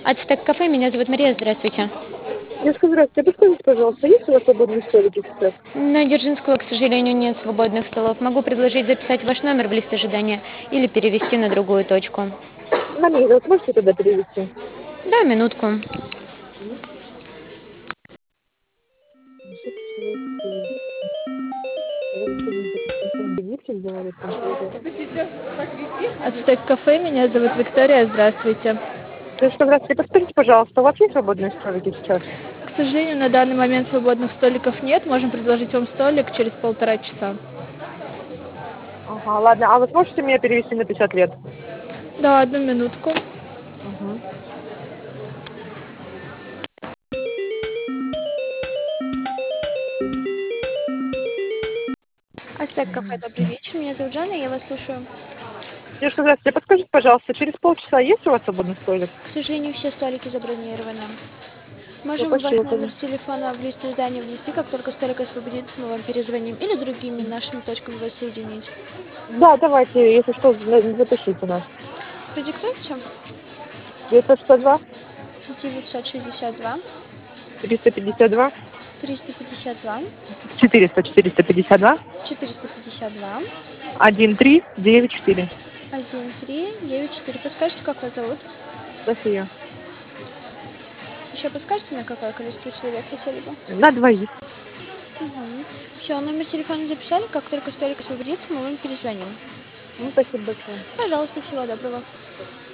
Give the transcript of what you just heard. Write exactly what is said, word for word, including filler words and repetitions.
Ацтек кафе, меня зовут Мария, здравствуйте. Девушка, здравствуйте. Подскажите, пожалуйста, есть у вас свободные столики сейчас? На Дзержинского, к сожалению, нет свободных столов. Могу предложить записать ваш номер в лист ожидания или перевести на другую точку. На меня вот можете туда перевести? Да, минутку. Ацтек кафе, меня зовут Виктория, здравствуйте. Девушка, здравствуйте. Подскажите, пожалуйста, у вас есть свободные столики сейчас? К сожалению, на данный момент свободных столиков нет, можем предложить вам столик через полтора часа. Ага, ладно. А вы сможете меня перевести на пятьдесят лет? Да, одну минутку. Угу. Ацтек кафе, добрый вечер. Меня зовут Жанна, я вас слушаю. Девушка, здравствуйте. Подскажите, пожалуйста, через полчаса есть у вас свободный столик? К сожалению, все столики забронированы. Ну, Можем ваш спасибо. номер телефона в лист ожидания внести, как только столик освободится, мы вам перезвоним. Или другими нашими точками вас соединить. Да, давайте, если что, за- запишите нас. Продиктуйте. девятьсот шестьдесят два, девятьсот шестьдесят два, триста пятьдесят два, триста пятьдесят два, четыреста, четыреста пятьдесят два, четыреста пятьдесят два, один три девять четыре. один три девять четыре. Подскажите, как вас зовут? София. Еще подскажете, на какое количество человек хотели бы? На двоих. Угу. Все, номер телефона записали. Как только столик освободится, мы вам перезвоним. Ну, спасибо большое. Пожалуйста, всего доброго.